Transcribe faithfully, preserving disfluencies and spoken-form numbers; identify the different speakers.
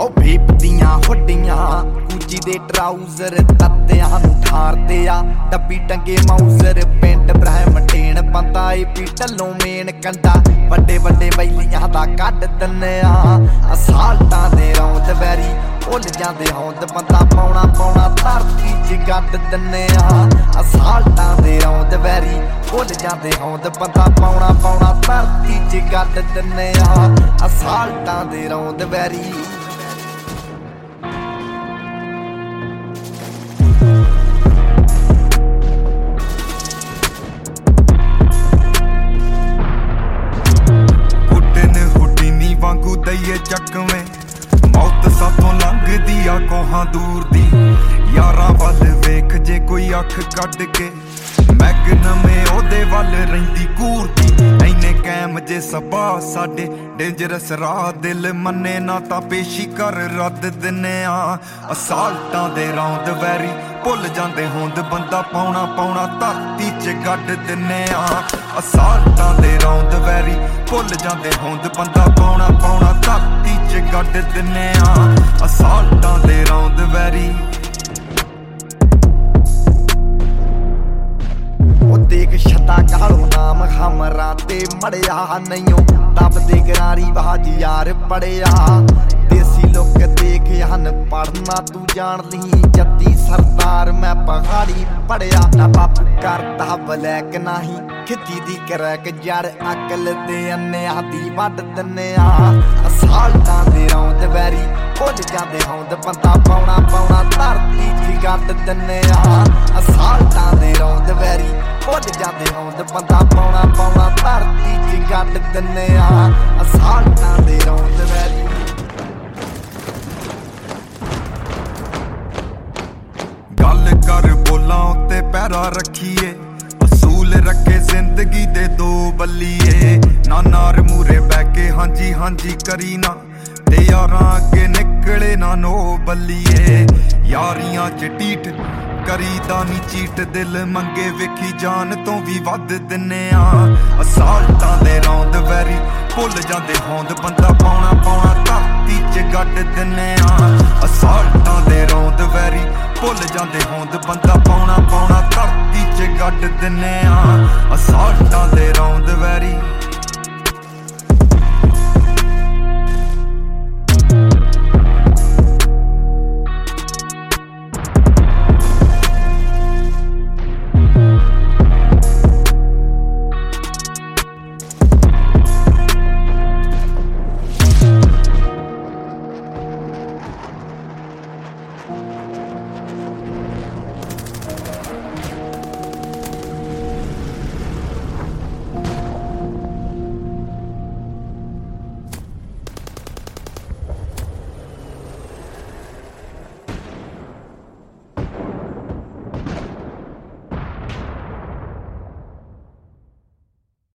Speaker 1: ओ भीप दियां हुड्डियां गुची दे ट्राउजर तत्तियां नूं ठारदे आ डब्बी टंगे माउजर पेंट ब्रह्मटेन बंदा ए पी ढल्लों मेन कंडा वड्डे वड्डे बैलियां दा कड्ड दिन्ने आ असाल्टां दे रौंद वैरी भुल जांदे होंद बंदा पौना पौना धरती च गड्ड दिन्ने आ असाल्टां दे रौंद वैरी भुल जांदे होंद बंदा पौना पौना धरती च गड्ड दिन्ने आ असाल्टां दे रौंद वैरी वांगू दईए चकवें मौत साथों लंघदी आ कोहां दूर दी यारां वल वेख जे कोई अख कढ के मैगनमे ओदे वल रहिंदी घूरदी इन्ने कैम जे सबा साडे डेंजरस राह दिल मन्ने ना तां पेशी कर रद्द दिन्ने आ असाल्टां दे रौंद वैरी भुल जांदे होंद बंदा पौना पौना धरती च गड्ड दिन्ने आ असाल्टां दे रौंद वैरी भुल जांदे होंद बंदा पौना पौना धरती च गड्ड दिन्ने आ असाल्टां दे रौंद वैरी देख छता कालो नाम हमरा ते मड़िया नहीं तब दे गरारी बाज यार पड़िया देसी लोग देख हन पढ़ना तू जान ली जत्ती सरदार मैं पहाड़ी पड़िया ना बापू करता ब्लैक नाही खिती दी करैक जड़ अकल दे अन्ने आदि वड दिन्ने आ असाल्टां दे रौंद वैरी भुल जांदे होंद बंदा पौना पौना धरती च गड्ड दिन्ने आ असाल्टां दे रौंद वैरी भुल जांदे होंद बंदा पौना पौना धरती च गड्ड दिन्ने आ असाल्टां दे रौंद वैरी गल कर बोलां उत्ते पैरा रखिए असूल रखे जिंदगी दे दो बल्लिए ना नार मूरे बैके हांजी हांजी करी ना ते यारां अगे निकले ना नो बल्लिए यारियां च टीठ करीदा नी चीट दिल मंगे वेखी जान तो भी वध दिन्ने आ असाल्टां दे रौंद वैरी भुल जांदे होंद बंदा पौना पौना धरती च गड्ड दिन्ने आ असाल्टां दे रौंद वैरी भुल जांदे होंद बंदा पौना पौना धरती च गड्ड दिन्ने आ असाल्टां दे रौंद वैरी